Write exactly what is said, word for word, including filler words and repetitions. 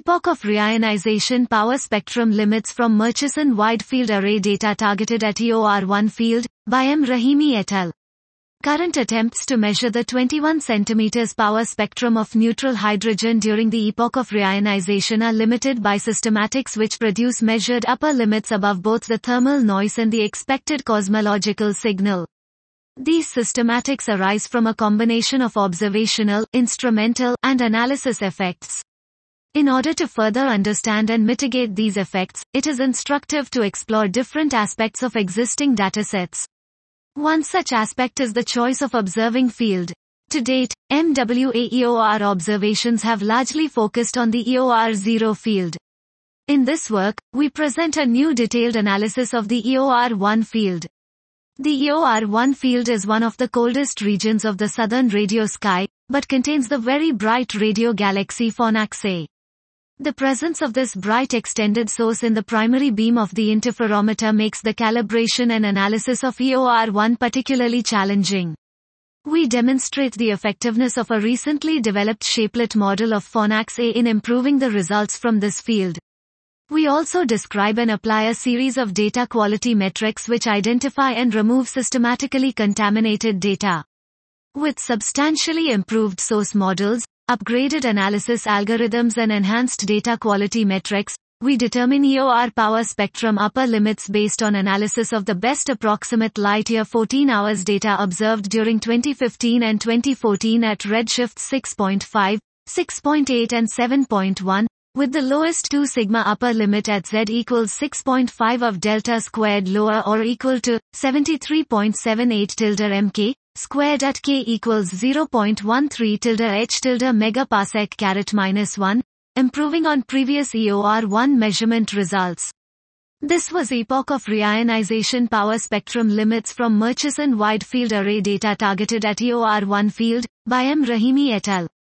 Epoch of reionization power spectrum limits from Murchison Wide Field Array data targeted at E O R one field, by M. Rahimi et al. Current attempts to measure the twenty-one centimeters power spectrum of neutral hydrogen during the epoch of reionization are limited by systematics which produce measured upper limits above both the thermal noise and the expected cosmological signal. These systematics arise from a combination of observational, instrumental, and analysis effects. In order to further understand and mitigate these effects, it is instructive to explore different aspects of existing datasets. One such aspect is the choice of observing field. To date, M W A E O R observations have largely focused on the E O R zero field. In this work, we present a new detailed analysis of the E O R one field. The E O R one field is one of the coldest regions of the southern radio sky, but contains the very bright radio galaxy Fornax A. The presence of this bright extended source in the primary beam of the interferometer makes the calibration and analysis of E O R one particularly challenging. We demonstrate the effectiveness of a recently developed shapelet model of Fornax A in improving the results from this field. We also describe and apply a series of data quality metrics which identify and remove systematically contaminated data. With substantially improved source models, upgraded analysis algorithms and enhanced data quality metrics, we determine E O R power spectrum upper limits based on analysis of the best approximate light-year fourteen hours data observed during twenty fifteen and twenty fourteen at redshift six point five, six point eight and seven point one, with the lowest two sigma upper limit at Z equals six point five of delta squared lower or equal to seventy-three point seven eight tilde mk, squared at k equals zero point one three tilde h tilde megaparsec caret minus one, improving on previous E O R one measurement results. This was epoch of reionization power spectrum limits from Murchison Wide Field Array data targeted at E O R one field, by M. Rahimi et al.